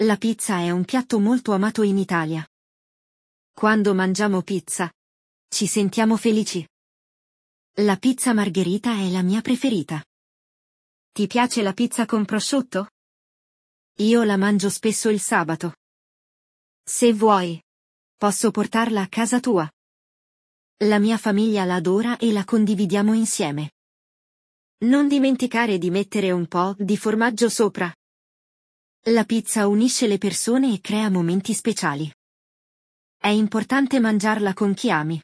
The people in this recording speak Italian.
La pizza è un piatto molto amato in Italia. Quando mangiamo pizza, ci sentiamo felici. La pizza margherita è la mia preferita. Ti piace la pizza con prosciutto? Io la mangio spesso il sabato. Se vuoi, posso portarla a casa tua. La mia famiglia la adora e la condividiamo insieme. Non dimenticare di mettere un po' di formaggio sopra. La pizza unisce le persone e crea momenti speciali. È importante mangiarla con chi ami.